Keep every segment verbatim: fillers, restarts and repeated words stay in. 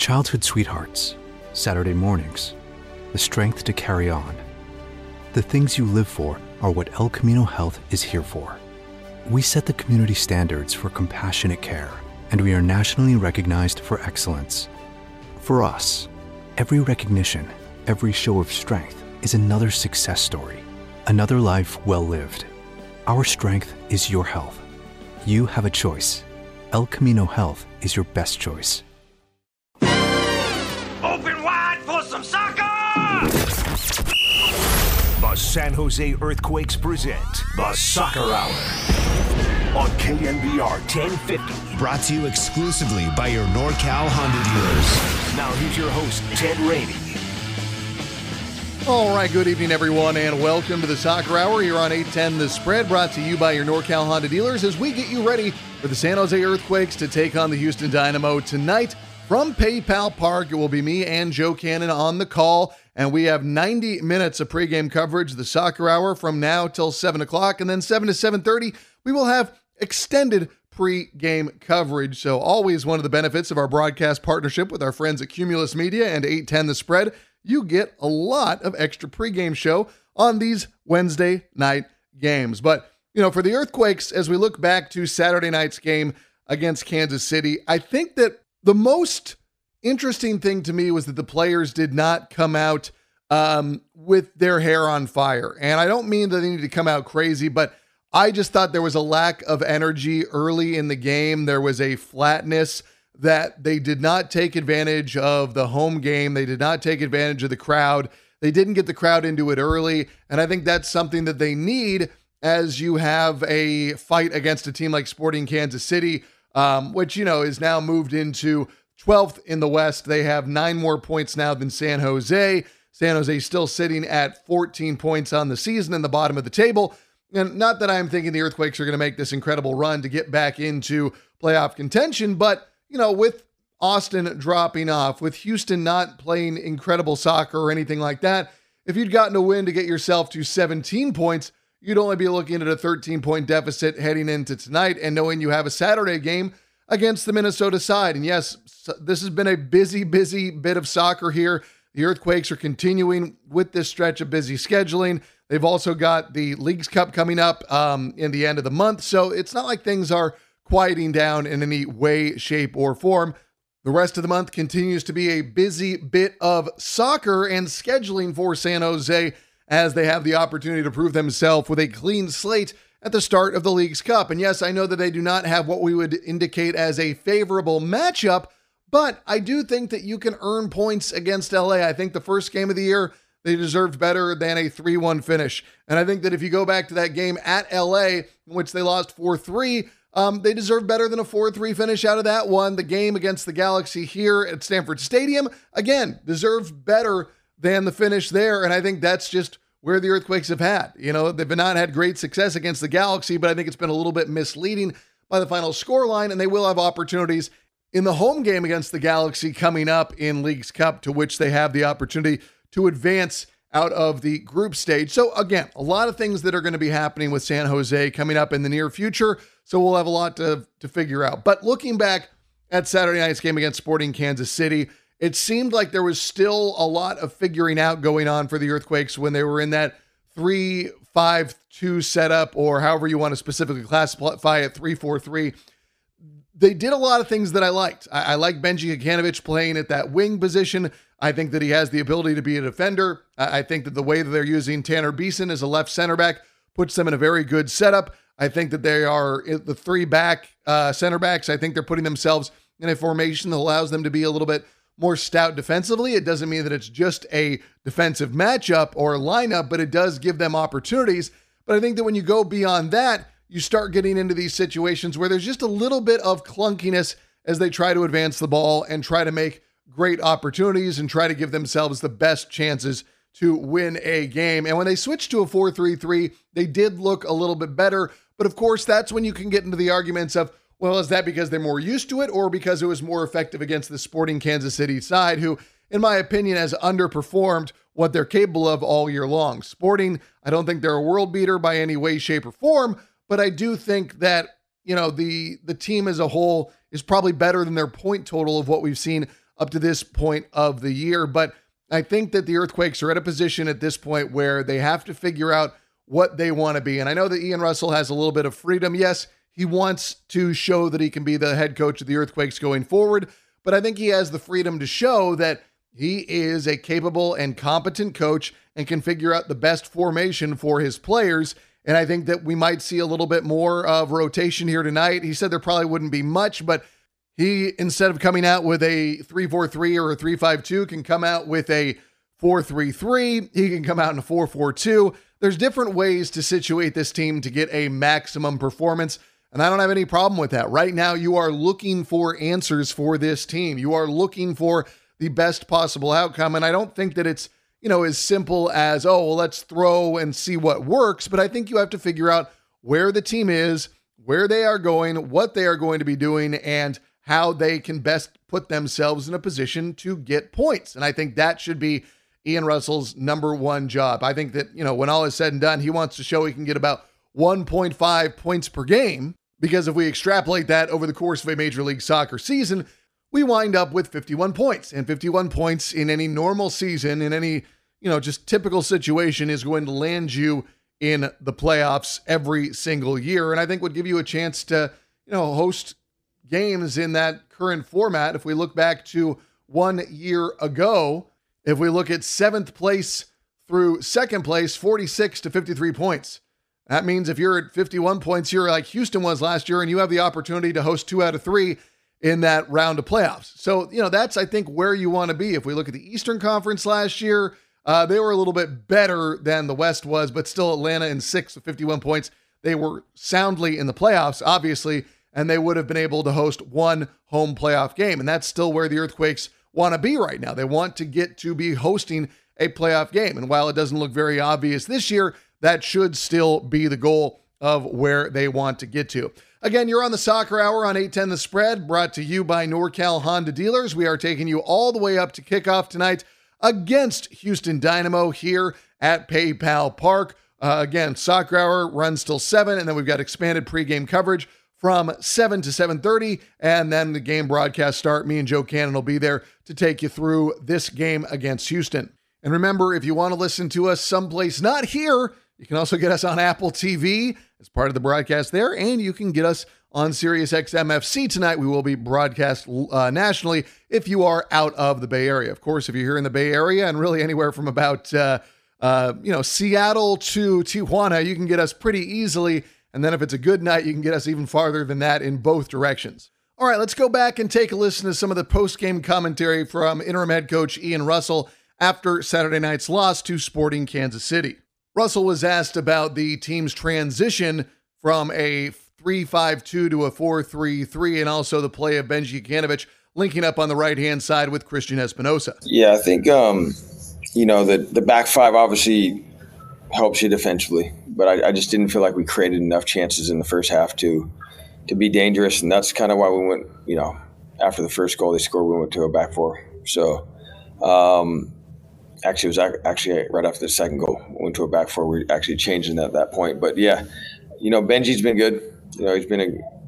Childhood sweethearts, Saturday mornings, the strength to carry on. The things you live for are what El Camino Health is here for. We set the community standards for compassionate care, and we are nationally recognized for excellence. For us, every recognition, every show of strength is another success story, another life well lived. Our strength is your health. You have a choice. El Camino Health is your best choice. Open wide for some soccer! The San Jose Earthquakes present the Soccer Hour on K N B R ten fifty. Brought to you exclusively by your NorCal Honda dealers. Now here's your host, Ted Rainey. All right, good evening, everyone, and welcome to the Soccer Hour here on eight ten The Spread, brought to you by your NorCal Honda dealers as we get you ready for the San Jose Earthquakes to take on the Houston Dynamo tonight. From PayPal Park, it will be me and Joe Cannon on the call, and we have ninety minutes of pregame coverage, the Soccer Hour, from now till seven o'clock, and then seven to seven thirty, we will have extended pregame coverage. So always one of the benefits of our broadcast partnership with our friends at Cumulus Media and eight ten The Spread, you get a lot of extra pregame show on these Wednesday night games. But, you know, for the Earthquakes, as we look back to Saturday night's game against Kansas City, I think that the most interesting thing to me was that the players did not come out um, with their hair on fire. And I don't mean that they need to come out crazy, but I just thought there was a lack of energy early in the game. There was a flatness that they did not take advantage of the home game. They did not take advantage of the crowd. They didn't get the crowd into it early. And I think that's something that they need as you have a fight against a team like Sporting Kansas City, Um, which, you know, is now moved into twelfth in the West. They have nine more points now than San Jose. San Jose still sitting at fourteen points on the season in the bottom of the table. And not that I'm thinking the Earthquakes are going to make this incredible run to get back into playoff contention, but, you know, with Austin dropping off, with Houston not playing incredible soccer or anything like that, if you'd gotten a win to get yourself to seventeen points, you'd only be looking at a thirteen-point deficit heading into tonight and knowing you have a Saturday game against the Minnesota side. And yes, this has been a busy, busy bit of soccer here. The Earthquakes are continuing with this stretch of busy scheduling. They've also got the Leagues Cup coming up um, in the end of the month, so it's not like things are quieting down in any way, shape, or form. The rest of the month continues to be a busy bit of soccer and scheduling for San Jose, as they have the opportunity to prove themselves with a clean slate at the start of the Leagues Cup. And yes, I know that they do not have what we would indicate as a favorable matchup, but I do think that you can earn points against L A. I think the first game of the year, they deserved better than a three one finish. And I think that if you go back to that game at L A, in which they lost four three, um, they deserve better than a four three finish out of that one. The game against the Galaxy here at Stanford Stadium, again, deserves better than the finish there. And I think that's just where the Earthquakes have had. You know, they've not had great success against the Galaxy, but I think it's been a little bit misleading by the final scoreline, and they will have opportunities in the home game against the Galaxy coming up in Leagues Cup, to which they have the opportunity to advance out of the group stage. So again, a lot of things that are going to be happening with San Jose coming up in the near future. So we'll have a lot to, to figure out. But looking back at Saturday night's game against Sporting Kansas City, it seemed like there was still a lot of figuring out going on for the Earthquakes when they were in that three five two setup, or however you want to specifically classify it, three four three. They did a lot of things that I liked. I, I like Benji Kikanovic playing at that wing position. I think that he has the ability to be a defender. I, I think that the way that they're using Tanner Beeson as a left center back puts them in a very good setup. I think that they are the three back uh, center backs. I think they're putting themselves in a formation that allows them to be a little bit more stout defensively. It doesn't mean that it's just a defensive matchup or lineup, but it does give them opportunities. But I think that when you go beyond that, you start getting into these situations where there's just a little bit of clunkiness as they try to advance the ball and try to make great opportunities and try to give themselves the best chances to win a game. And when they switched to a four three three, they did look a little bit better. But of course, that's when you can get into the arguments of, well, is that because they're more used to it, or because it was more effective against the Sporting Kansas City side, who, in my opinion, has underperformed what they're capable of all year long? Sporting, I don't think they're a world beater by any way, shape, or form, but I do think that, you know, the the team as a whole is probably better than their point total of what we've seen up to this point of the year. But I think that the Earthquakes are at a position at this point where they have to figure out what they want to be. And I know that Ian Russell has a little bit of freedom. Yes, he wants to show that he can be the head coach of the Earthquakes going forward, but I think he has the freedom to show that he is a capable and competent coach and can figure out the best formation for his players. And I think that we might see a little bit more of rotation here tonight. He said there probably wouldn't be much, but he, instead of coming out with a three four three or a three five two, can come out with a four three three. He can come out in a four four two. There's different ways to situate this team to get a maximum performance, and I don't have any problem with that. Right now, you are looking for answers for this team. You are looking for the best possible outcome, and I don't think that it's, you know, as simple as, oh, well, let's throw and see what works, but I think you have to figure out where the team is, where they are going, what they are going to be doing, and how they can best put themselves in a position to get points. And I think that should be Ian Russell's number one job. I think that, you know, when all is said and done, he wants to show he can get about one point five points per game, because if we extrapolate that over the course of a Major League Soccer season, we wind up with fifty-one points. And fifty-one points in any normal season, in any, you know, just typical situation, is going to land you in the playoffs every single year. And I think would give you a chance to, you know, host games in that current format. If we look back to one year ago, if we look at seventh place through second place, forty-six to fifty-three points. That means if you're at fifty-one points, you're like Houston was last year, and you have the opportunity to host two out of three in that round of playoffs. So, you know, that's, I think, where you want to be. If we look at the Eastern Conference last year, uh, they were a little bit better than the West was, but still Atlanta in six with fifty-one points. They were soundly in the playoffs, obviously, and they would have been able to host one home playoff game. And that's still where the Earthquakes want to be right now. They want to get to be hosting a playoff game. And while it doesn't look very obvious this year, that should still be the goal of where they want to get to. Again, you're on the Soccer Hour on eight ten The Spread, brought to you by NorCal Honda Dealers. We are taking you all the way up to kickoff tonight against Houston Dynamo here at PayPal Park. Uh, again, Soccer Hour runs till seven, and then we've got expanded pregame coverage from seven to seven thirty, and then the game broadcast start. Me and Joe Cannon will be there to take you through this game against Houston. And remember, if you want to listen to us someplace not here, you can also get us on Apple T V as part of the broadcast there, and you can get us on Sirius X M F C tonight. We will be broadcast uh, nationally if you are out of the Bay Area. Of course, if you're here in the Bay Area and really anywhere from about uh, uh, you know Seattle to Tijuana, you can get us pretty easily. And then if it's a good night, you can get us even farther than that in both directions. All right, let's go back and take a listen to some of the post-game commentary from interim head coach Ian Russell after Saturday night's loss to Sporting Kansas City. Russell was asked about the team's transition from a three five two to a four three three, and also the play of Benji Kanovich linking up on the right-hand side with Christian Espinosa. Yeah, I think, um, you know, the, the back five obviously helps you defensively, but I, I just didn't feel like we created enough chances in the first half to to be dangerous, and that's kind of why we went, you know, after the first goal they scored, we went to a back four. So, um, actually, it was actually right after the second goal, we went to a back four. We actually changed in at that point. But, yeah, you know, Benji's been good. You know, he's been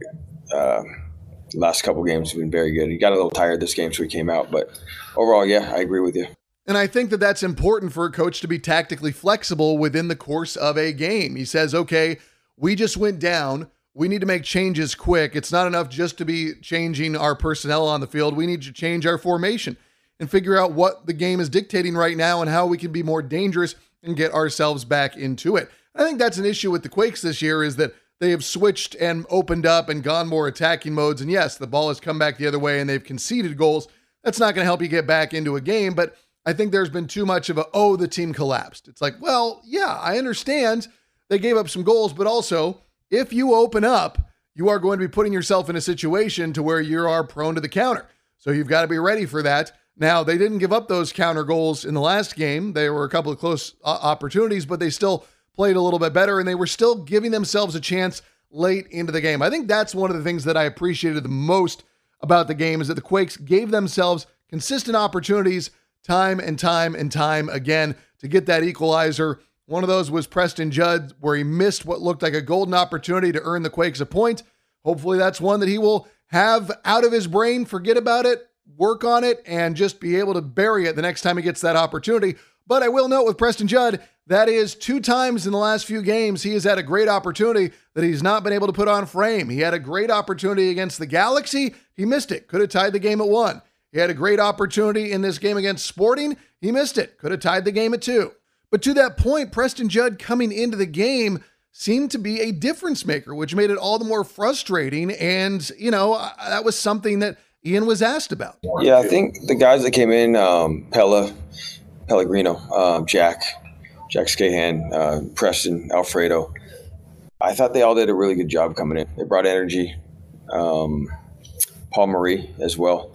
a uh, – last couple games he's been very good. He got a little tired this game, so he came out. But overall, yeah, I agree with you. And I think that that's important for a coach to be tactically flexible within the course of a game. He says, okay, we just went down. We need to make changes quick. It's not enough just to be changing our personnel on the field. We need to change our formation and figure out what the game is dictating right now and how we can be more dangerous and get ourselves back into it. I think that's an issue with the Quakes this year, is that they have switched and opened up and gone more attacking modes. And yes, the ball has come back the other way and they've conceded goals. That's not going to help you get back into a game, but I think there's been too much of a, oh, the team collapsed. It's like, well, yeah, I understand they gave up some goals, but also if you open up, you are going to be putting yourself in a situation to where you are prone to the counter. So you've got to be ready for that. Now, they didn't give up those counter goals in the last game. There were a couple of close uh, opportunities, but they still played a little bit better, and they were still giving themselves a chance late into the game. I think that's one of the things that I appreciated the most about the game, is that the Quakes gave themselves consistent opportunities time and time and time again to get that equalizer. One of those was Preston Judd, where he missed what looked like a golden opportunity to earn the Quakes a point. Hopefully that's one that he will have out of his brain, forget about it, work on it and just be able to bury it the next time he gets that opportunity. But I will note with Preston Judd, that is two times in the last few games he has had a great opportunity that he's not been able to put on frame. He had a great opportunity against the Galaxy. He missed it. Could have tied the game at one. He had a great opportunity in this game against Sporting. He missed it. Could have tied the game at two. But to that point, Preston Judd coming into the game seemed to be a difference maker, which made it all the more frustrating. And, you know, that was something that Ian was asked about. Yeah, I think the guys that came in, um, Pella, Pellegrino, um, Jack, Jack Scahan, uh, Preston, Alfredo, I thought they all did a really good job coming in. They brought energy. Um, Paul Marie as well.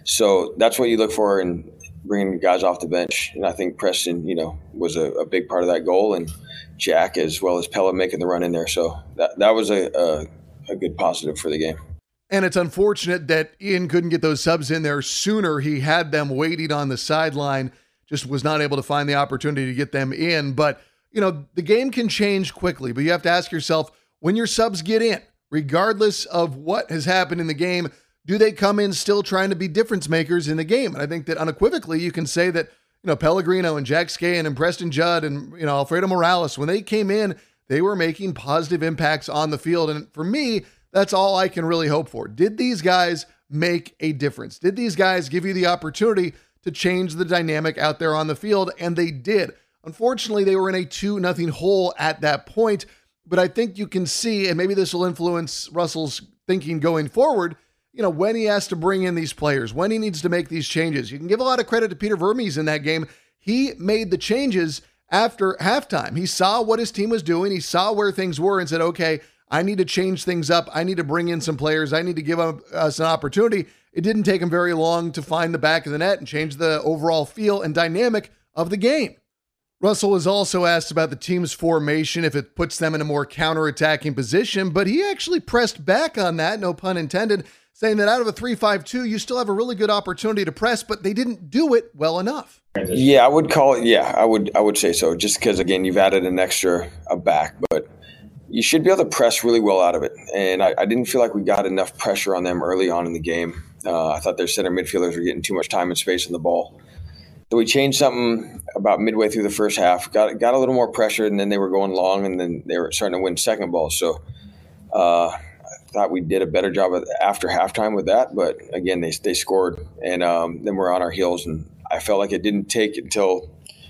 So that's what you look for in bringing guys off the bench. And I think Preston, you know, was a, a big part of that goal, and Jack as well as Pella making the run in there. So that that was a, a, a good positive for the game. And it's unfortunate that Ian couldn't get those subs in there sooner. He had them waiting on the sideline, just was not able to find the opportunity to get them in. But, you know, the game can change quickly, but you have to ask yourself, when your subs get in, regardless of what has happened in the game, do they come in still trying to be difference makers in the game? And I think that unequivocally you can say that, you know, Pellegrino and Jack Scahan and Preston Judd and, you know, Alfredo Morales, when they came in, they were making positive impacts on the field. And for me, that's all I can really hope for. Did these guys make a difference? Did these guys give you the opportunity to change the dynamic out there on the field? And they did. Unfortunately, they were in a two nothing hole at that point. But I think you can see, and maybe this will influence Russell's thinking going forward, you know, when he has to bring in these players, when he needs to make these changes. You can give a lot of credit to Peter Vermes in that game. He made the changes after halftime. He saw what his team was doing. He saw where things were and said, okay, I need to change things up. I need to bring in some players. I need to give us an opportunity. It didn't take him very long to find the back of the net and change the overall feel and dynamic of the game. Russell was also asked about the team's formation, if it puts them in a more counterattacking position, but he actually pressed back on that, no pun intended, saying that out of a three five two, you still have a really good opportunity to press, but they didn't do it well enough. Yeah, I would call it, yeah, I would I would say so, just because, again, you've added an extra a back, but you should be able to press really well out of it. And I, I didn't feel like we got enough pressure on them early on in the game. Uh, I thought their center midfielders were getting too much time and space on the ball. So we changed something about midway through the first half, got got a little more pressure, and then they were going long, and then they were starting to win second balls. So uh, I thought we did a better job of, after halftime with that. But again, they they scored, and um, then we're on our heels. And I felt like it didn't take until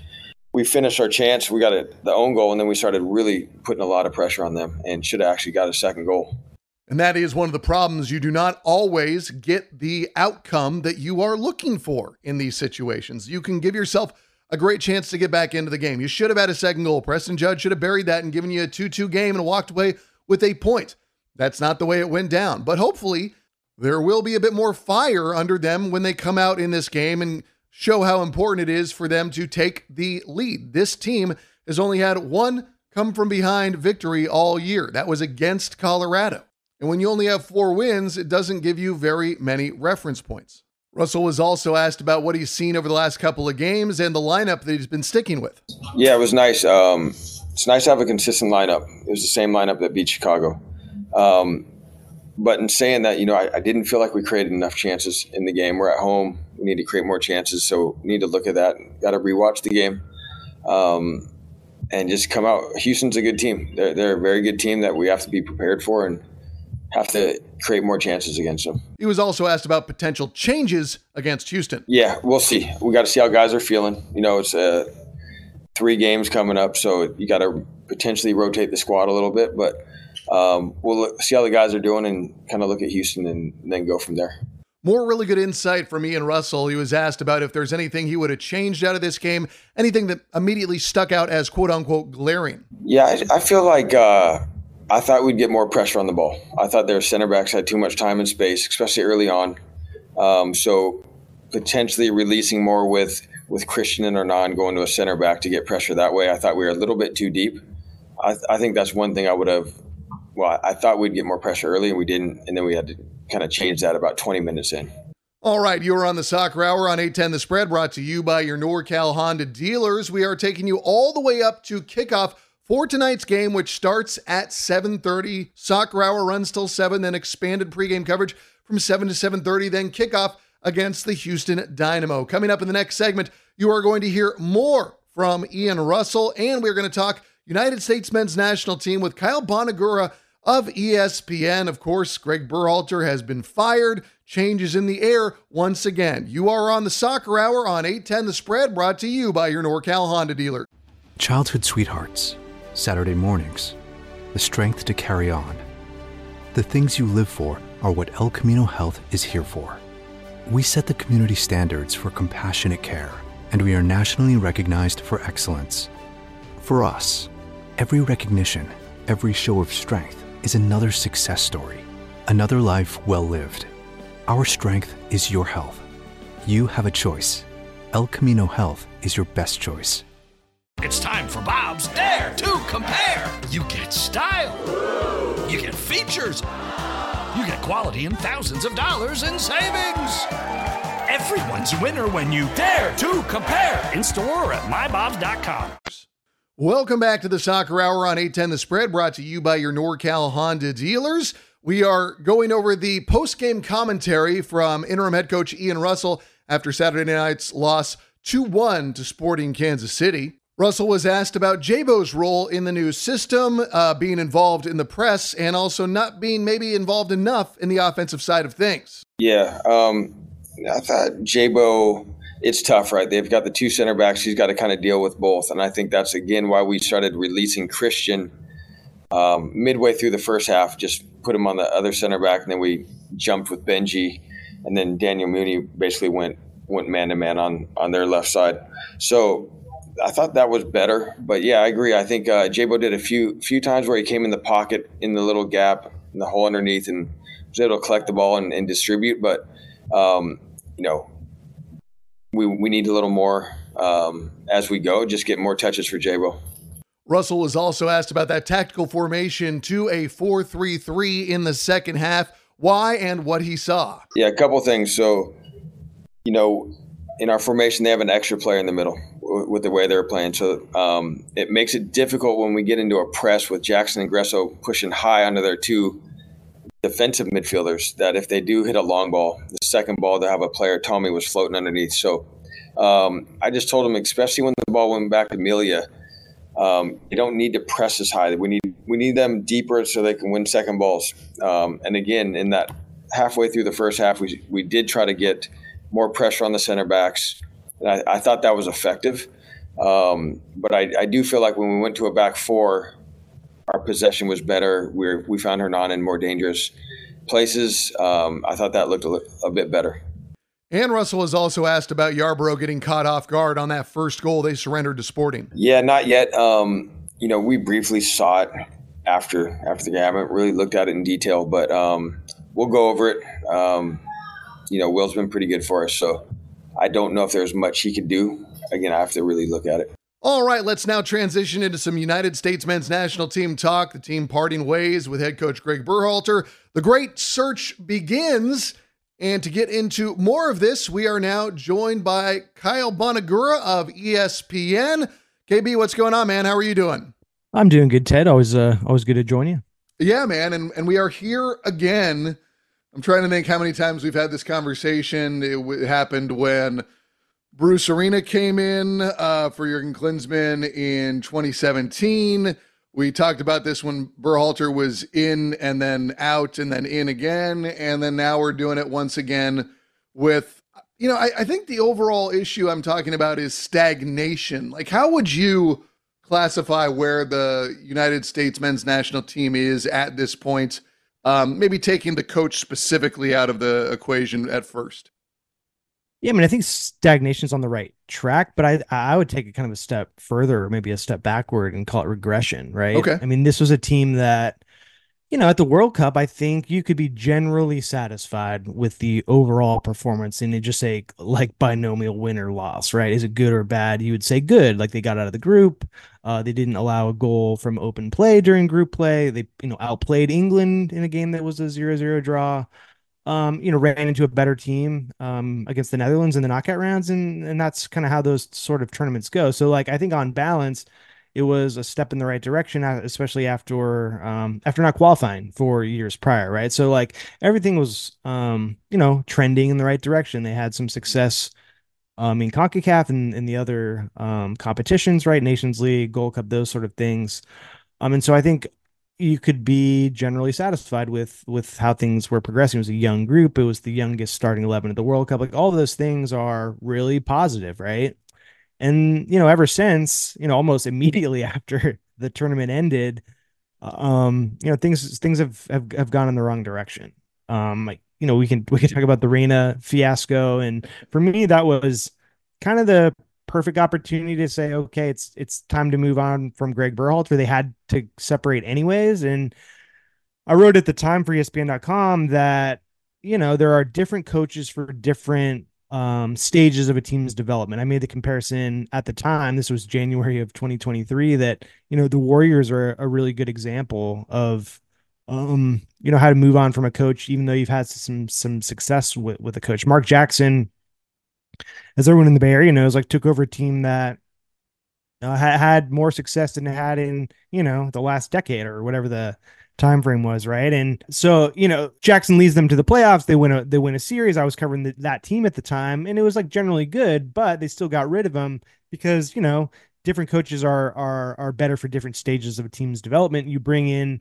we finished our chance. We got a, the own goal, and then we started really putting a lot of pressure on them, and should have actually got a second goal. And that is one of the problems. You do not always get the outcome that you are looking for in these situations. You can give yourself a great chance to get back into the game. You should have had a second goal. Preston Judd should have buried that and given you a two two game and walked away with a point. That's not the way it went down. But hopefully there will be a bit more fire under them when they come out in this game and show how important it is for them to take the lead. This team has only had one come from behind victory all year. That was against Colorado. And when you only have four wins, it doesn't give you very many reference points. Russell was also asked about what he's seen over the last couple of games and the lineup that he's been sticking with. Yeah, it was nice. Um, it's nice to have a consistent lineup. It was the same lineup that beat Chicago. Um, but in saying that, you know, I, I didn't feel like we created enough chances in the game. We're at home. We need to create more chances, so we need to look at that. Got to rewatch the game um, and just come out. Houston's a good team. They're, they're a very good team that we have to be prepared for and have to create more chances against them. He was also asked about potential changes against Houston. Yeah, we'll see. We got to see how guys are feeling. You know, it's uh, three games coming up, so you got to potentially rotate the squad a little bit. But um, we'll look, see how the guys are doing and kind of look at Houston and, and then go from there. More really good insight from Ian Russell. He was asked about if there's anything he would have changed out of this game, anything that immediately stuck out as quote-unquote glaring. Yeah, I, I feel like uh, – I thought we'd get more pressure on the ball. I thought their center backs had too much time and space, especially early on. Um, so potentially releasing more with, with Christian and Hernan going to a center back to get pressure that way. I thought we were a little bit too deep. I, I think that's one thing I would have – well, I thought we'd get more pressure early, and we didn't, and then we had to kind of change that about twenty minutes in. All right, you are on the Soccer Hour on eight ten The Spread, brought to you by your NorCal Honda dealers. We are taking you all the way up to kickoff for tonight's game, which starts at seven thirty. Soccer Hour runs till seven, then expanded pregame coverage from seven to seven thirty, then kickoff against the Houston Dynamo. Coming up in the next segment, you are going to hear more from Ian Russell, and we're going to talk United States men's national team with Kyle Bonagura of E S P N. Of course, Greg Berhalter has been fired. Changes in the air once again. You are on the Soccer Hour on eight ten The Spread, brought to you by your NorCal Honda dealer. Childhood sweethearts, Saturday mornings, the strength to carry on. The things you live for are what El Camino Health is here for. We set the community standards for compassionate care, and we are nationally recognized for excellence. For us, every recognition, every show of strength is another success story, another life well lived. Our strength is your health. You have a choice. El Camino Health is your best choice. It's time for Bob's Dare to Compare. You get style. You get features. You get quality and thousands of dollars in savings. Everyone's a winner when you dare to compare. In store or at my bobs dot com. Welcome back to the Soccer Hour on eight ten The Spread, brought to you by your NorCal Honda dealers. We are going over the post-game commentary from interim head coach Ian Russell after Saturday night's loss two one to Sporting Kansas City. Russell was asked about J-Bo's role in the new system, uh, being involved in the press, and also not being maybe involved enough in the offensive side of things. Yeah, um, I thought J-Bo, it's tough, right? They've got the two center backs. He's got to kind of deal with both. And I think that's, again, why we started releasing Christian um, midway through the first half, just put him on the other center back, and then we jumped with Benji. And then Daniel Mooney basically went went man-to-man on, on their left side. So I thought that was better. But, yeah, I agree. I think uh, J-Bo did a few few times where he came in the pocket in the little gap, in the hole underneath, and was able to collect the ball and, and distribute. But, um, you know, we we need a little more um, as we go, just get more touches for J-Bo. Russell was also asked about that tactical formation to a four three three in the second half, why and what he saw. Yeah, a couple things. So, you know, in our formation, they have an extra player in the middle with the way they're playing. So um, it makes it difficult when we get into a press with Jackson and Gresso pushing high onto their two defensive midfielders, that if they do hit a long ball, the second ball, they'll have a player, Tommy was floating underneath. So um, I just told him, especially when the ball went back to Melia, um, you don't need to press as high. We need we need them deeper so they can win second balls. Um, and again, in that halfway through the first half, we we did try to get more pressure on the center backs. And I, I thought that was effective. Um, but I, I do feel like when we went to a back four, our possession was better. We we found Hernan in more dangerous places. Um, I thought that looked a, a bit better. And Russell was also asked about Yarborough getting caught off guard on that first goal they surrendered to Sporting. Yeah, not yet. Um, you know, we briefly saw it after after the game. I haven't really looked at it in detail, but um, we'll go over it. Um, you know, Will's been pretty good for us, so I don't know if there's much he could do. Again, I have to really look at it. All right, let's now transition into some United States men's national team talk. The team parting ways with head coach Greg Berhalter. The great search begins. And to get into more of this, we are now joined by Kyle Bonagura of E S P N. K B, what's going on, man? How are you doing? I'm doing good, Ted. Always, uh, always good to join you. Yeah, man. And, and we are here again. I'm trying to think how many times we've had this conversation. It, w- happened when Bruce Arena came in uh, for Jurgen Klinsmann in twenty seventeen. We talked about this when Berhalter was in and then out and then in again. And then now we're doing it once again with, you know, I, I think the overall issue I'm talking about is stagnation. Like, how would you classify where the United States men's national team is at this point? Um, maybe taking the coach specifically out of the equation at first. Yeah, I mean, I think stagnation's on the right track, but I I would take it kind of a step further, maybe a step backward and call it regression, right? Okay. I mean, this was a team that, you know, at the World Cup, I think you could be generally satisfied with the overall performance and just say like binomial win or loss, right? Is it good or bad? You would say good, like they got out of the group. Uh, they didn't allow a goal from open play during group play. They, you know, outplayed England in a game that was a zero zero draw. Um, you know, ran into a better team um, against the Netherlands in the knockout rounds. And, and that's kind of how those sort of tournaments go. So like, I think on balance, it was a step in the right direction, especially after um, after not qualifying for years prior, right? So like everything was um, you know trending in the right direction. They had some success um, in CONCACAF and in the other um, competitions, right? Nations League, Gold Cup, those sort of things. Um, and so I think you could be generally satisfied with with how things were progressing. It was a young group. It was the youngest starting eleven at the World Cup. Like all of those things are really positive, right? And you know, ever since, you know, almost immediately after the tournament ended, um, you know, things things have have, have gone in the wrong direction. Um, like you know, we can we can talk about the Reyna fiasco, and for me, that was kind of the perfect opportunity to say, okay, it's it's time to move on from Greg Berhalter. They had to separate anyways, and I wrote at the time for E S P N dot com that you know there are different coaches for different um, stages of a team's development. I made the comparison at the time. This was January of twenty twenty-three. That you know the Warriors are a really good example of um, you know how to move on from a coach, even though you've had some some success with with a coach. Mark Jackson, as everyone in the Bay Area knows, like took over a team that uh, ha- had more success than it had in you know the last decade or whatever the time frame was, right? And so you know Jackson leads them to the playoffs. They win a they win a series. I was covering the, that team at the time, and it was like generally good, but they still got rid of him because you know different coaches are are are better for different stages of a team's development. You bring in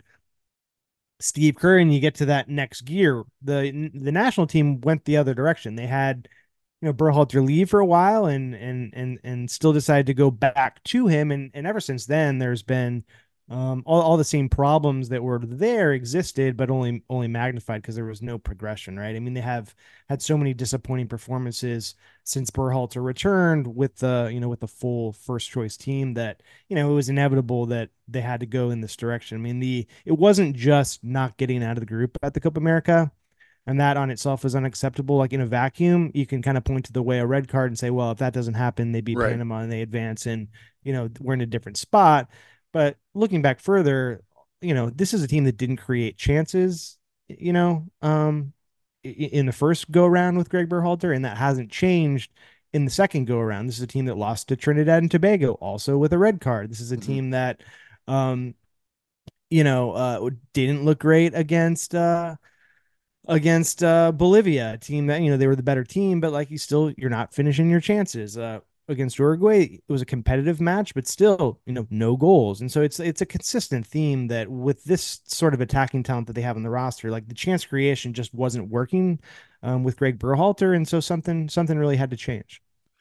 Steve Kerr and you get to that next gear. The the national team went the other direction. They had you know Berhalter leave for a while and and and and still decided to go back to him, and and ever since then there's been um all, all the same problems that were there existed, but only only magnified because there was no progression, right? I mean, they have had so many disappointing performances since Berhalter returned with the you know with the full first choice team that you know it was inevitable that they had to go in this direction. I mean, the it wasn't just not getting out of the group at the Copa America, and that on itself is unacceptable. Like in a vacuum, you can kind of point to the way a red card and say, well, if that doesn't happen, they beat Right. Panama and they advance, and you know we're in a different spot. But looking back further, you know this is a team that didn't create chances, you know, um, in the first go around with Greg Berhalter, and that hasn't changed in the second go around. This is a team that lost to Trinidad and Tobago, also with a red card. This is a Mm-hmm. team that, um, you know, uh, didn't look great against. Uh, against uh, Bolivia, a team that, you know, they were the better team, but like you still, you're not finishing your chances. Uh, against Uruguay, it was a competitive match, but still, you know, no goals. And so it's it's a consistent theme that with this sort of attacking talent that they have on the roster, like the chance creation just wasn't working um, with Greg Berhalter, and so something something really had to change.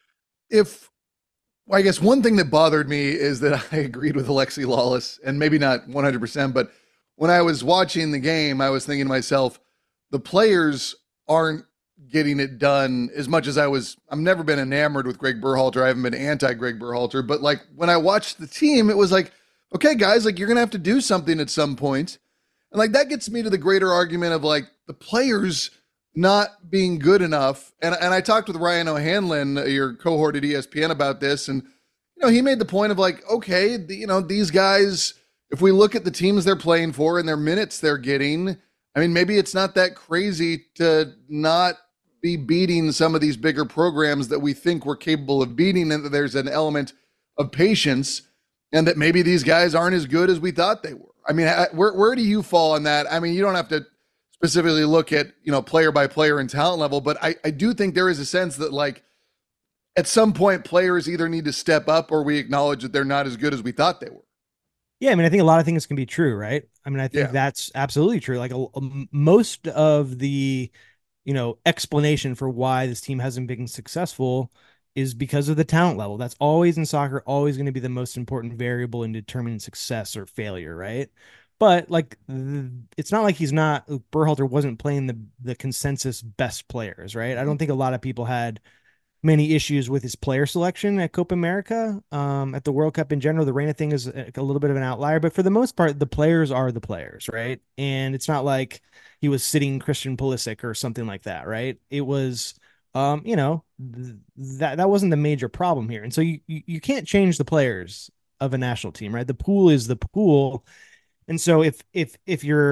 If well, I guess one thing that bothered me is that I agreed with Alexi Lawless, and maybe not one hundred percent, but when I was watching the game, I was thinking to myself, the players aren't getting it done as much as I was. I've never been enamored with Greg Berhalter. I haven't been anti Greg Berhalter, but like when I watched the team, it was like, okay, guys, like you're going to have to do something at some point. And like that gets me to the greater argument of like the players not being good enough. And, and I talked with Ryan O'Hanlon, your cohort at E S P N, about this. And, you know, he made the point of like, okay, the, you know, these guys, if we look at the teams they're playing for and their minutes they're getting, I mean, maybe it's not that crazy to not be beating some of these bigger programs that we think we're capable of beating, and that there's an element of patience, and that maybe these guys aren't as good as we thought they were. I mean, where where do you fall on that? I mean, you don't have to specifically look at, you know, player by player and talent level, but I, I do think there is a sense that like at some point players either need to step up or we acknowledge that they're not as good as we thought they were. Yeah, I mean, I think a lot of things can be true, right? I mean, I think Yeah. that's absolutely true. Like a, a, most of the, you know, explanation for why this team hasn't been successful is because of the talent level. That's always in soccer, always going to be the most important variable in determining success or failure, right? But like, it's not like he's not, Berhalter wasn't playing the the consensus best players, right? I don't think a lot of people had many issues with his player selection at Copa America, um, at the World Cup in general. The Reyna thing is a, a little bit of an outlier, but for the most part, the players are the players, right? And it's not like he was sitting Christian Pulisic or something like that, right? It was, um, you know, th- that that wasn't the major problem here. And so you, you you can't change the players of a national team, right? The pool is the pool. And so if if if you're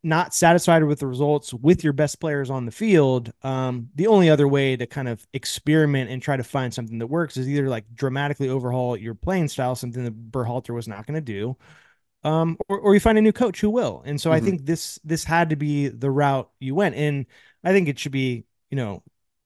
not satisfied with the results with your best players on the field, um, the only other way to kind of experiment and try to find something that works is either like dramatically overhaul your playing style, something that Berhalter was not going to do, um, or, or you find a new coach who will. And so mm-hmm. I think this this had to be the route you went. And I think it should be, you know,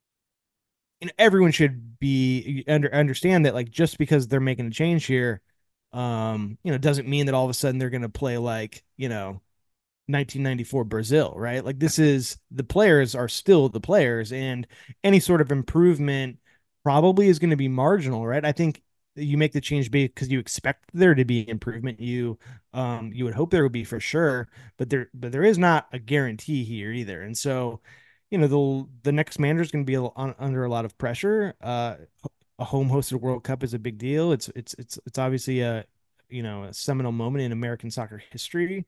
you know, everyone should be under understand that, like, just because they're making a change here, um, you know, doesn't mean that all of a sudden they're going to play like, you know, nineteen ninety-four Brazil, right? Like, this is, the players are still the players, and any sort of improvement probably is going to be marginal, right? I think you make the change because you expect there to be improvement. You, um, you would hope there would be, for sure, but there, but there is not a guarantee here either. And so, you know, the the next manager is going to be on, under a lot of pressure. Uh, a home hosted World Cup is a big deal. It's it's it's it's obviously a, you know, a seminal moment in American soccer history.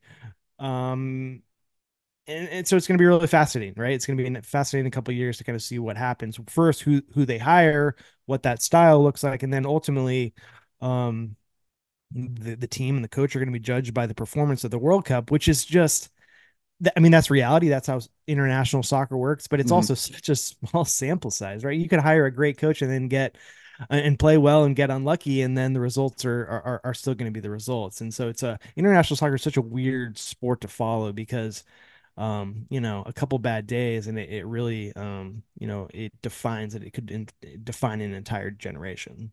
Um, and, and so it's going to be really fascinating, right? It's going to be a fascinating couple of years to kind of see what happens. First, who who they hire, what that style looks like, and then ultimately, um, the the team and the coach are going to be judged by the performance of the World Cup, which is just, I mean, that's reality. That's how international soccer works, but it's mm-hmm. also such a small sample size, right? You could hire a great coach and then get and play well and get unlucky, and then the results are are, are still going to be the results. And so it's a international soccer is such a weird sport to follow because, um, you know, a couple bad days and it, it really, um, you know, it defines it. It could in, define an entire generation.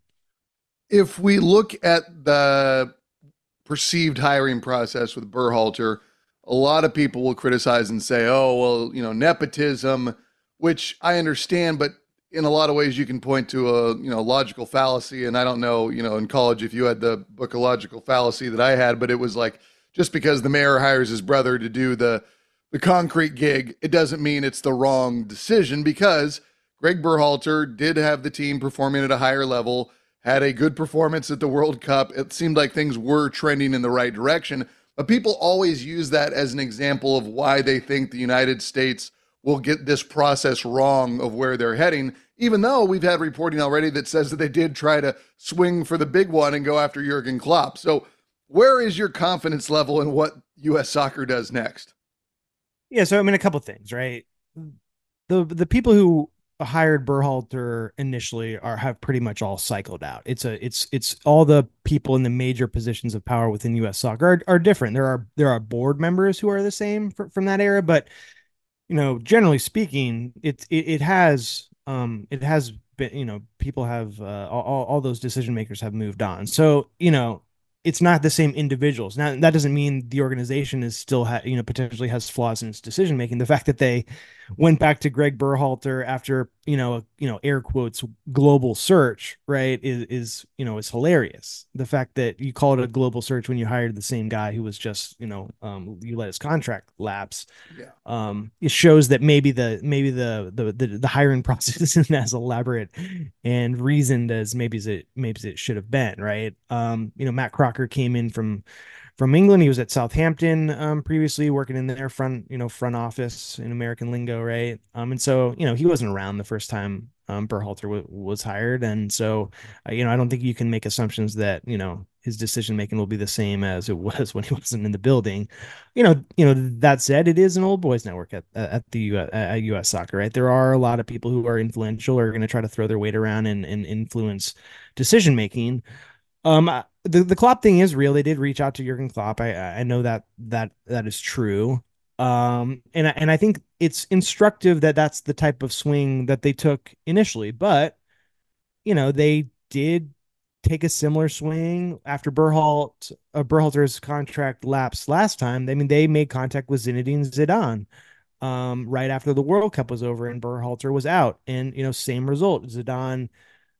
If we look at the perceived hiring process with Berhalter, a lot of people will criticize and say, oh, well, you know, nepotism, which I understand, but in a lot of ways you can point to a, you know, logical fallacy. And I don't know, you know, in college, if you had the book of logical fallacy that I had, but it was like, just because the mayor hires his brother to do the, the concrete gig, it doesn't mean it's the wrong decision, because Greg Berhalter did have the team performing at a higher level, had a good performance at the World Cup. It seemed like things were trending in the right direction. But people always use that as an example of why they think the United States will get this process wrong of where they're heading, even though we've had reporting already that says that they did try to swing for the big one and go after Jurgen Klopp. So where is your confidence level in what U S soccer does next? Yeah, so I mean, a couple things, right? The the people who hired Berhalter initially are have pretty much all cycled out. It's a it's it's all the people in the major positions of power within U S soccer are, are different. There are there are board members who are the same for, from that era, but you know, generally speaking, it it, it has um it has been, you know, people have uh, all all those decision makers have moved on. So, you know, it's not the same individuals. Now, that doesn't mean the organization is still, ha- you know, potentially has flaws in its decision making. The fact that they went back to Greg Berhalter after, you know, a, you know, air quotes global search, right, is is you know is hilarious. The fact that you call it a global search when you hired the same guy who was just, you know, um, you let his contract lapse. Yeah. Um, it shows that maybe the maybe the the the, the hiring process isn't as elaborate and reasoned as maybe as it maybe as it should have been, right? Um, you know, Matt Crocker came in from from England. He was at Southampton um, previously, working in their front, you know, front office in American lingo, right? Um, and so, you know, he wasn't around the first time um, Berhalter w- was hired, and so, uh, you know, I don't think you can make assumptions that, you know, his decision making will be the same as it was when he wasn't in the building. You know, you know. That said, it is an old boys network at at the U S, at U S soccer, right? There are a lot of people who are influential, are going to try to throw their weight around and and influence decision making. Um, the the Klopp thing is real. They did reach out to Jurgen Klopp. I I know that that that is true. Um, and I, and I think it's instructive that that's the type of swing that they took initially. But you know, they did take a similar swing after Berhalt uh, Berhalter's contract lapsed last time. I mean, they made contact with Zinedine Zidane um, right after the World Cup was over and Berhalter was out, and you know, same result. Zidane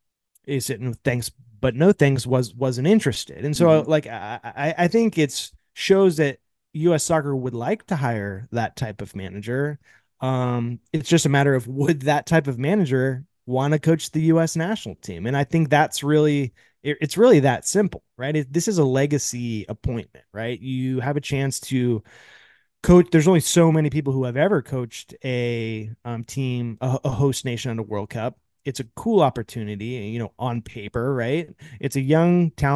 is sitting with thanks but no thanks, was wasn't interested. And so mm-hmm. like I, I think it's shows that U S soccer would like to hire that type of manager. Um, it's just a matter of would that type of manager want to coach the U S national team? And I think that's really it, it's really that simple, right? It, this is a legacy appointment, right? You have a chance to coach. There's only so many people who have ever coached a um, team, a, a host nation on a World Cup. It's a cool opportunity, you know, on paper, right? It's a young, talented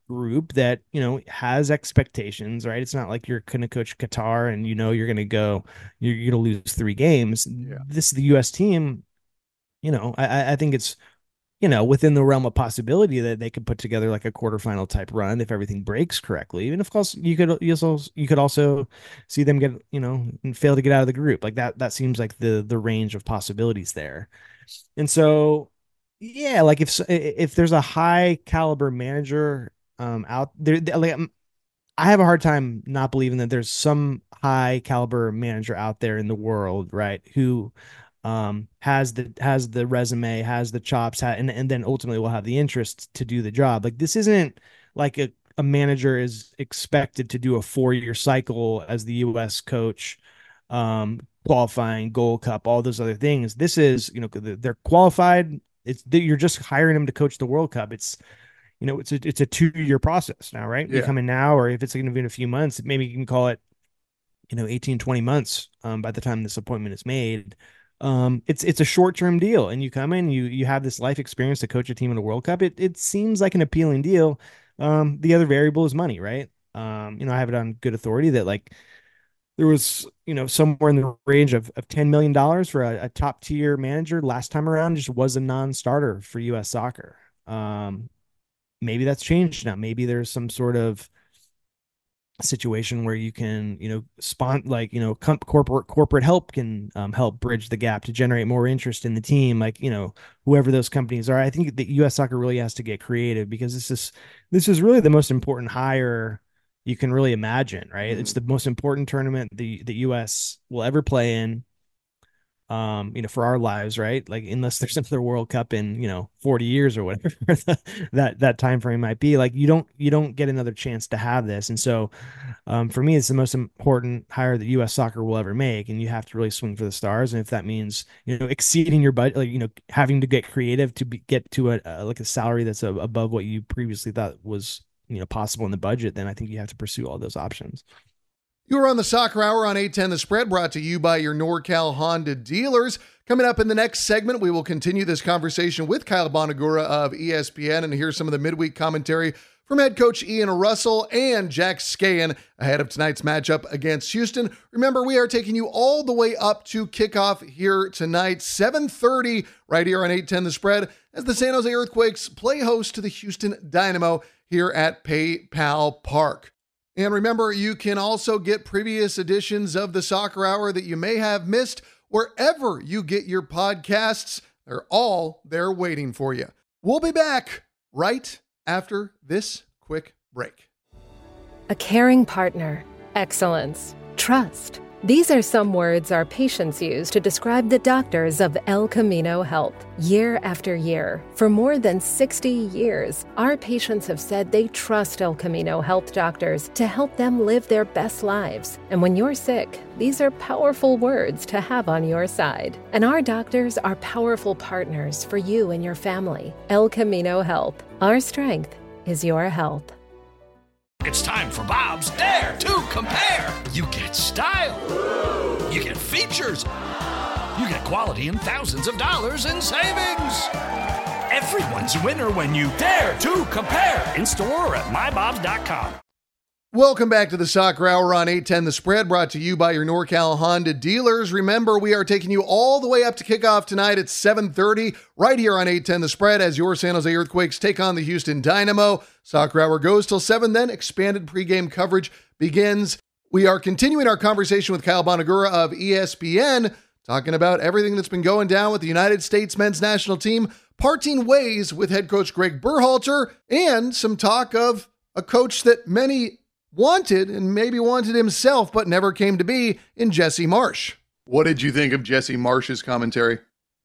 group that, you know, has expectations, right? It's not like you're going to coach Qatar and, you know, you're going to go, you're, you're going to lose three games. Yeah. This, the U S team, you know, I, I think it's, you know, within the realm of possibility that they could put together like a quarterfinal type run if everything breaks correctly. And of course, you could you also you could also see them get, you know, and fail to get out of the group. Like that that seems like the the range of possibilities there. And so, yeah, like if if there's a high caliber manager um out there, like I have a hard time not believing that there's some high caliber manager out there in the world, right, who um has the has the resume, has the chops, ha- and and then ultimately will have the interest to do the job. Like this isn't like a, a manager is expected to do a four-year cycle as the U S coach, um qualifying, Gold Cup, all those other things. This is, you know, they're qualified. It's you're just hiring them to coach the World Cup. It's, you know, it's a it's a two-year process now, right? Yeah. You come in now, or if it's going to be in a few months, maybe you can call it, you know, eighteen, twenty months um by the time this appointment is made. Um, it's it's a short-term deal, and you come in, you you have this life experience to coach a team in a World Cup. It it seems like an appealing deal. Um, the other variable is money, right? Um, you know, I have it on good authority that like there was, you know, somewhere in the range of, of ten million dollars for a, a top tier manager last time around, just was a non-starter for U S soccer. Um, maybe that's changed now. Maybe there's some sort of situation where you can, you know, spawn like, you know, com- corporate corporate help can um, help bridge the gap to generate more interest in the team. Like, you know, whoever those companies are. I think that U S soccer really has to get creative, because this is this is really the most important hire you can really imagine, right? Mm-hmm. It's the most important tournament the the U S will ever play in, um, you know, for our lives, right? Like, unless there's another World Cup in, you know, forty years or whatever that that time frame might be, like you don't you don't get another chance to have this. And so um, for me, it's the most important hire that U S soccer will ever make, and you have to really swing for the stars. And if that means, you know, exceeding your budget, like, you know, having to get creative to be, get to a, a like a salary that's a, above what you previously thought was, you know, possible in the budget, then I think you have to pursue all those options. You're on the Soccer Hour on eight ten The Spread, brought to you by your NorCal Honda dealers. Coming up in the next segment, we will continue this conversation with Kyle Bonagura of E S P N and hear some of the midweek commentary from head coach Ian Russell and Jack Skahan ahead of tonight's matchup against Houston. Remember, we are taking you all the way up to kickoff here tonight, seven thirty, right here on eight ten The Spread, as the San Jose Earthquakes play host to the Houston Dynamo here at PayPal Park. And remember, you can also get previous editions of the Soccer Hour that you may have missed wherever you get your podcasts. They're all there waiting for you. We'll be back right after this quick break. A caring partner, excellence, trust. These are some words our patients use to describe the doctors of El Camino Health. Year after year, for more than sixty years, our patients have said they trust El Camino Health doctors to help them live their best lives. And when you're sick, these are powerful words to have on your side. And our doctors are powerful partners for you and your family. El Camino Health. Our strength is your health. It's time for Bob's Dare to Compare. You get style. You get features. You get quality and thousands of dollars in savings. Everyone's a winner when you dare to compare. In store or at my bobs dot com. Welcome back to the Soccer Hour on eight ten The Spread, brought to you by your NorCal Honda dealers. Remember, we are taking you all the way up to kickoff tonight at seven thirty, right here on eight ten The Spread, as your San Jose Earthquakes take on the Houston Dynamo. Soccer Hour goes till seven, then expanded pregame coverage begins. We are continuing our conversation with Kyle Bonagura of E S P N, talking about everything that's been going down with the United States men's national team, parting ways with head coach Greg Berhalter, and some talk of a coach that many wanted and maybe wanted himself, but never came to be, in Jesse Marsch. What did you think of Jesse Marsch's commentary?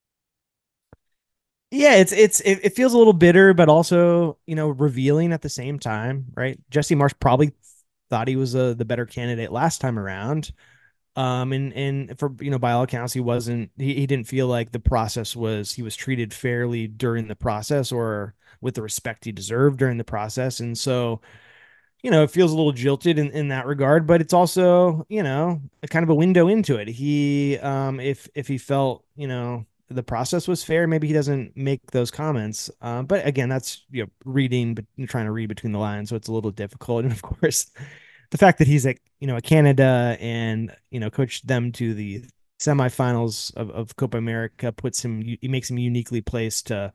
Yeah, it's it's it, it feels a little bitter, but also, you know, revealing at the same time, right? Jesse Marsch probably thought he was a, the better candidate last time around. Um, and, and for, you know, by all accounts, he wasn't, he, he didn't feel like the process was, he was treated fairly during the process or with the respect he deserved during the process. And so, you know, it feels a little jilted in, in that regard, but it's also, you know, a kind of a window into it. He, um, if, if he felt, you know, the process was fair. Maybe he doesn't make those comments. Um, but again, that's, you know, reading, but trying to read between the lines. So it's a little difficult. And of course, the fact that he's at, you know, at Canada and, you know, coached them to the semifinals of, of Copa America puts him, he makes him uniquely placed to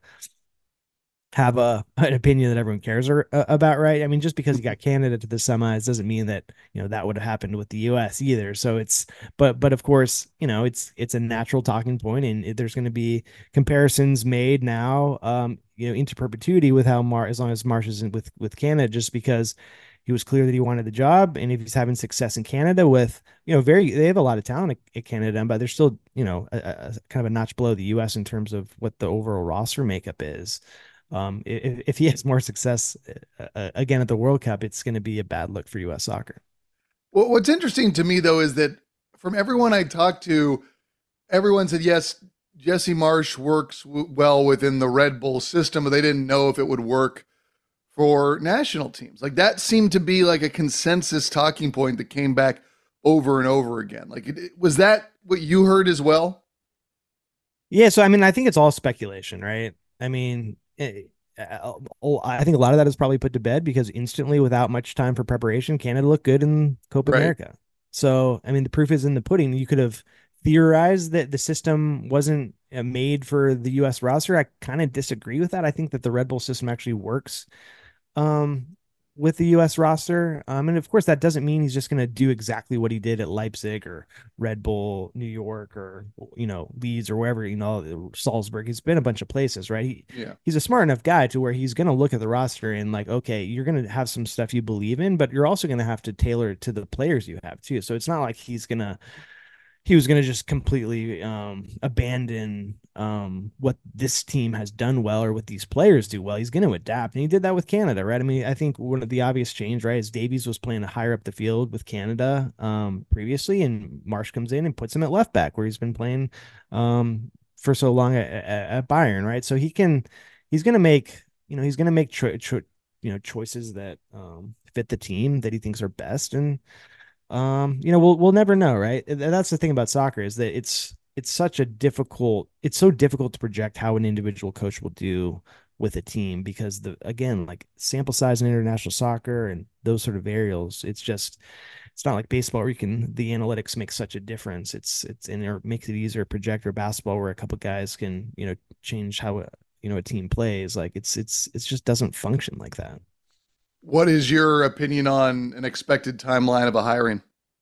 have a an opinion that everyone cares or, uh, about, right? I mean, just because he got Canada to the semis doesn't mean that, you know, that would have happened with the U S either. So it's, but but of course, you know, it's it's a natural talking point, and it, there's going to be comparisons made now, um, you know, into perpetuity with how Mar, as long as Marsh is in with with Canada, just because he was clear that he wanted the job, and if he's having success in Canada with, you know, very, they have a lot of talent at, at Canada, but they're still, you know, a, a, kind of a notch below the U S in terms of what the overall roster makeup is. Um, if, if he has more success uh, again at the World Cup, it's going to be a bad look for U S soccer. Well, what's interesting to me, though, is that from everyone I talked to, everyone said, yes, Jesse Marsch works w- well within the Red Bull system, but they didn't know if it would work for national teams. Like, that seemed to be like a consensus talking point that came back over and over again. Like, it, was that what you heard as well? Yeah. So, I mean, I think it's all speculation, right? I mean, It, I think a lot of that is probably put to bed because instantly, without much time for preparation, Canada looked good in Copa Right. America. So, I mean, the proof is in the pudding. You could have theorized that the system wasn't made for the U S roster. I kind of disagree with that. I think that the Red Bull system actually works um, with the U S roster. Um, and of course, that doesn't mean he's just going to do exactly what he did at Leipzig or Red Bull, New York, or, you know, Leeds or wherever, you know, Salzburg. He's been a bunch of places, right? He, Yeah. He's a smart enough guy to where he's going to look at the roster and like, okay, you're going to have some stuff you believe in, but you're also going to have to tailor it to the players you have too. So it's not like he's going to, he was going to just completely um, abandon um, what this team has done well or what these players do well. He's going to adapt, and he did that with Canada, right? I mean, I think one of the obvious change, right, is Davies was playing higher up the field with Canada um, previously, and Marsh comes in and puts him at left back where he's been playing um, for so long at, at, at Bayern, right? So he can, he's going to make, you know, he's going to make cho- cho- you know choices that um, fit the team that he thinks are best, and Um, you know, we'll we'll never know, right? That's the thing about soccer is that it's it's such a difficult, it's so difficult to project how an individual coach will do with a team because the again, like sample size in international soccer and those sort of variables, it's just it's not like baseball where you can the analytics make such a difference. It's it's and it makes it easier to project, or basketball where a couple guys can, you know, change how a, you know, a team plays. Like it's it's it's just doesn't function like that. What is your opinion on an expected timeline of a hiring?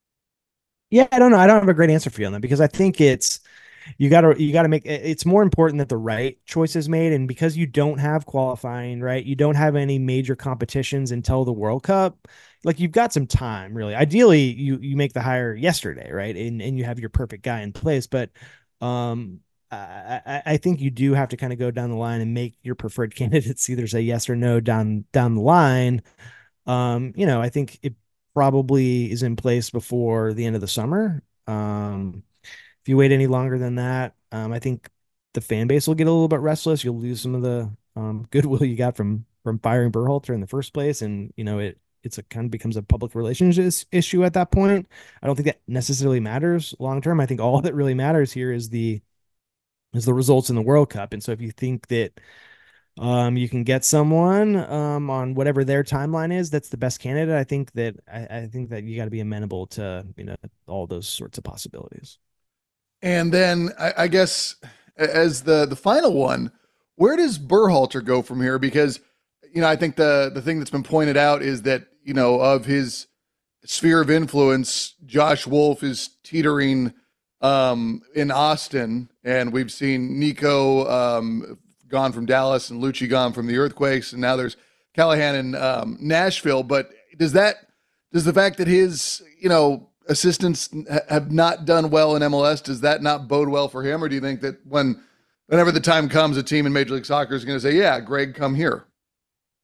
Yeah, I don't know. I don't have a great answer for you on that because I think it's you got to you got to make it's more important that the right choice is made, and because you don't have qualifying, right? You don't have any major competitions until the World Cup. Like you've got some time, really. Ideally, you you make the hire yesterday, right? And and you have your perfect guy in place, but um I, I think you do have to kind of go down the line and make your preferred candidates either say yes or no down down the line. Um, you know, I think it probably is in place before the end of the summer. Um, if you wait any longer than that, um, I think the fan base will get a little bit restless. You'll lose some of the um, goodwill you got from from firing Berhalter in the first place, and you know it it's a kind of becomes a public relations issue at that point. I don't think that necessarily matters long term. I think all that really matters here is the is the results in the World Cup. And so if you think that um, you can get someone um, on whatever their timeline is, that's the best candidate, I think that I, I think that you got to be amenable to, you know, all those sorts of possibilities. And then I, I guess as the, the final one, where does Berhalter go from here? Because, you know, I think the, the thing that's been pointed out is that, you know, of his sphere of influence, Josh Wolf is teetering um, in Austin, and we've seen Nico um, gone from Dallas and Lucci gone from the Earthquakes, and now there's Callahan in um, Nashville. But does that, does the fact that his, you know, assistants ha- have not done well in M L S, does that not bode well for him? Or do you think that when, whenever the time comes, a team in Major League Soccer is going to say, yeah, Greg, come here?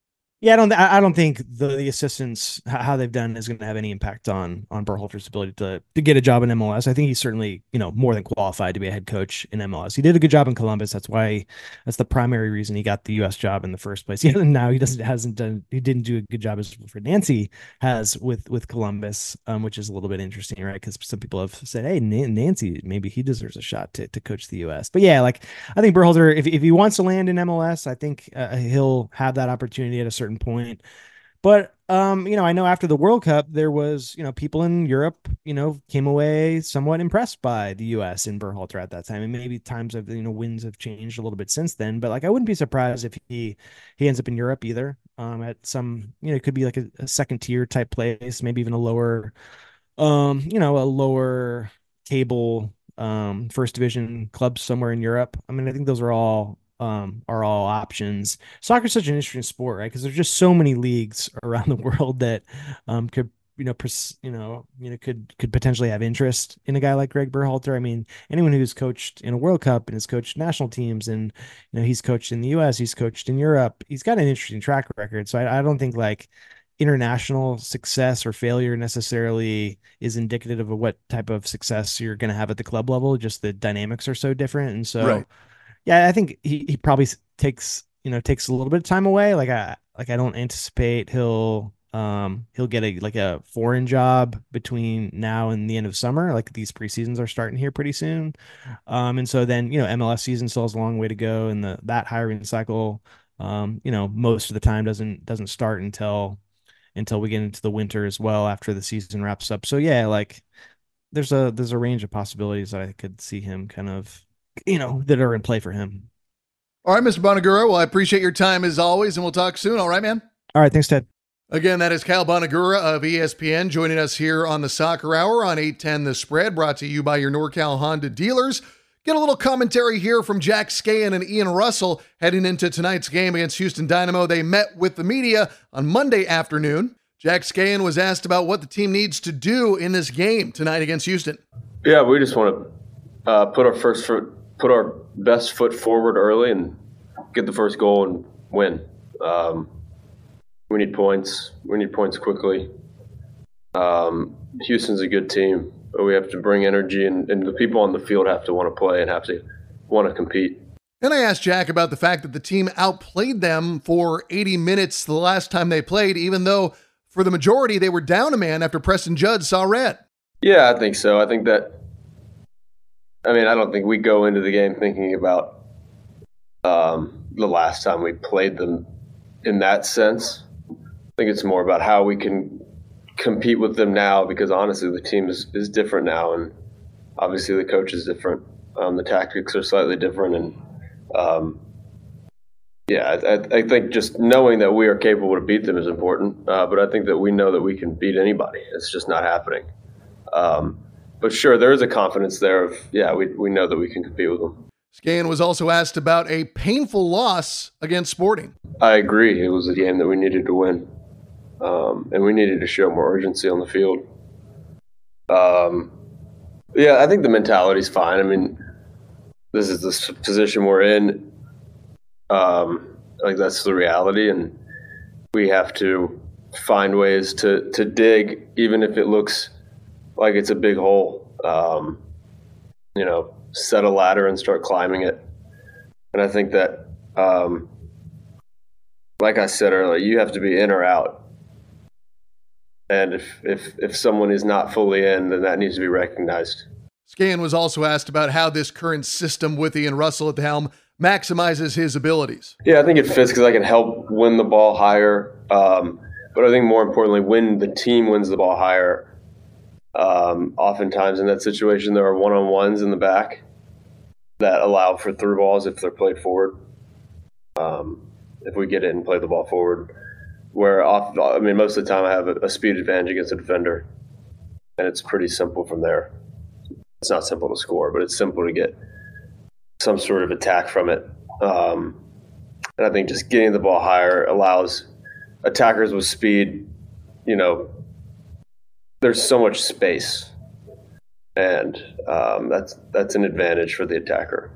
Yeah, I don't. I don't think the, the assistants how they've done is going to have any impact on on Berhalter's ability to to get a job in M L S. I think he's certainly you know more than qualified to be a head coach in M L S. He did a good job in Columbus. That's why that's the primary reason he got the U S job in the first place. Yeah, now he doesn't hasn't done he didn't do a good job as Wilfred Nancy has with with Columbus, um, which is a little bit interesting, right? Because some people have said, hey, Nancy maybe he deserves a shot to to coach the U S. But yeah, like I think Berhalter, if if he wants to land in M L S, I think uh, he'll have that opportunity at a certain point. But um, you know, I know after the World Cup, there was, you know, people in Europe, you know, came away somewhat impressed by the U S and Berhalter at that time. And maybe times of, you know, winds have changed a little bit since then. But like I wouldn't be surprised if he he ends up in Europe either. Um, at some, you know, it could be like a, a second tier type place, maybe even a lower, um, you know, a lower cable um first division club somewhere in Europe. I mean, I think those are all um, are all options. Soccer is such an interesting sport, right? Because there's just so many leagues around the world that um, could, you know, pers- you know, you know, could could potentially have interest in a guy like Greg Berhalter. I mean, anyone who's coached in a World Cup and has coached national teams, and you know, he's coached in the U S, he's coached in Europe. He's got an interesting track record. So I, I don't think like international success or failure necessarily is indicative of what type of success you're going to have at the club level. Just the dynamics are so different, and so. Right. Yeah, I think he, he probably takes, you know, takes a little bit of time away. Like I like I don't anticipate he'll um he'll get a like a foreign job between now and the end of summer. Like these preseasons are starting here pretty soon. Um and so then, you know, M L S season still has a long way to go, and the that hiring cycle um, you know, most of the time doesn't doesn't start until until we get into the winter as well after the season wraps up. So yeah, like there's a there's a range of possibilities that I could see him kind of, you know, that are in play for him. All right, Mister Bonagura. Well, I appreciate your time as always, and we'll talk soon. All right, man? All right. Thanks, Ted. Again, that is Kyle Bonagura of E S P N joining us here on the Soccer Hour on eight ten The Spread, brought to you by your NorCal Honda dealers. Get a little commentary here from Jack Skahan and Ian Russell heading into tonight's game against Houston Dynamo. They met with the media on Monday afternoon. Jack Skahan was asked about what the team needs to do in this game tonight against Houston. Yeah, we just want to uh, put our first foot put our best foot forward early and get the first goal and win. Um, we need points. We need points quickly. Um, Houston's a good team, but we have to bring energy, and, and the people on the field have to want to play and have to want to compete. Then I asked Jack about the fact that the team outplayed them for eighty minutes the last time they played, even though for the majority they were down a man after Preston Judd saw red. Yeah, I think so. I think that I mean, I don't think we go into the game thinking about um, the last time we played them in that sense. I think it's more about how we can compete with them now, because honestly, the team is, is different now, and obviously the coach is different. Um, the tactics are slightly different, and um, yeah, I, I think just knowing that we are capable to beat them is important, uh, but I think that we know that we can beat anybody. It's just not happening. Um, But sure, there is a confidence there of, yeah, we we know that we can compete with them. Skahan was also asked about a painful loss against Sporting. I agree. It was a game that we needed to win. Um, and we needed to show more urgency on the field. Um, yeah, I think the mentality's fine. I mean, this is the position we're in. Um, like, that's the reality. And we have to find ways to, to dig, even if it looks like it's a big hole, um, you know, set a ladder and start climbing it. And I think that, um, like I said earlier, you have to be in or out. And if, if, if someone is not fully in, then that needs to be recognized. Skahan was also asked about how this current system with Ian Russell at the helm maximizes his abilities. Yeah, I think it fits because I can help win the ball higher. Um, but I think more importantly, when the team wins the ball higher, Um, oftentimes in that situation, there are one-on-ones in the back that allow for through balls if they're played forward. Um, if we get in and play the ball forward, where off, I mean, most of the time I have a, a speed advantage against a defender, and it's pretty simple from there. It's not simple to score, but it's simple to get some sort of attack from it. Um, and I think just getting the ball higher allows attackers with speed, you know, there's so much space, and um, that's that's an advantage for the attacker.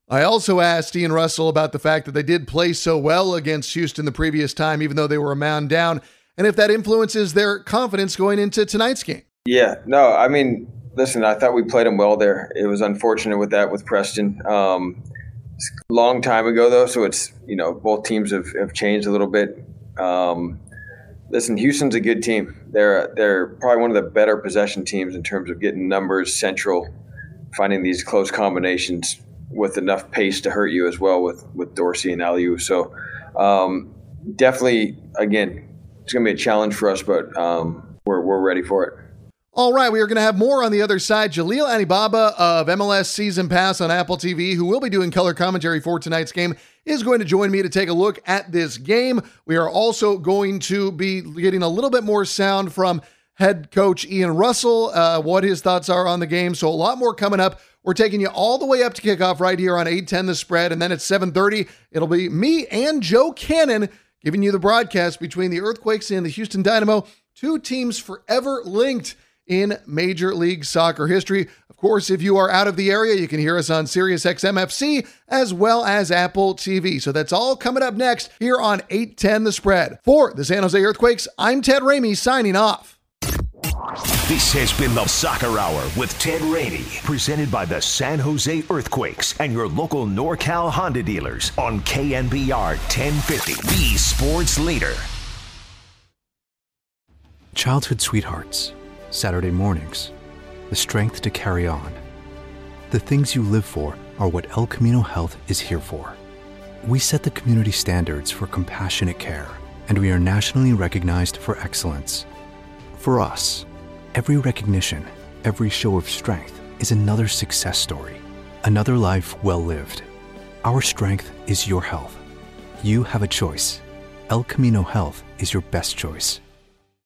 I also asked Ian Russell about the fact that they did play so well against Houston the previous time, even though they were a man down, and if that influences their confidence going into tonight's game. Yeah, no, I mean, listen, I thought we played them well there. It was unfortunate with that with Preston. Um, it's a long time ago, though, so it's, you know, both teams have, have changed a little bit. Um, listen, Houston's a good team. They're they're probably one of the better possession teams in terms of getting numbers central, finding these close combinations with enough pace to hurt you as well with, with Dorsey and Aliu. So um, definitely, again, it's going to be a challenge for us, but um, we're we're ready for it. All right, we are going to have more on the other side. Jaleel Anibaba of M L S Season Pass on Apple T V, who will be doing color commentary for tonight's game, is going to join me to take a look at this game. We are also going to be getting a little bit more sound from head coach Ian Russell, uh, what his thoughts are on the game. So a lot more coming up. We're taking you all the way up to kickoff right here on eight ten The Spread, and then at seven thirty, it'll be me and Joe Cannon giving you the broadcast between the Earthquakes and the Houston Dynamo, two teams forever linked in Major League Soccer history. Of course, if you are out of the area, you can hear us on Sirius X M F C as well as Apple T V. So that's all coming up next here on eight ten The Spread. For the San Jose Earthquakes, I'm Ted Ramey signing off. This has been the Soccer Hour with Ted Ramey, presented by the San Jose Earthquakes and your local NorCal Honda dealers on K N B R ten fifty, the sports leader. Childhood sweethearts, Saturday mornings, the strength to carry on. The things you live for are what El Camino Health is here for. We set the community standards for compassionate care, and we are nationally recognized for excellence. For us, every recognition, every show of strength is another success story, another life well lived. Our strength is your health. You have a choice. El Camino Health is your best choice.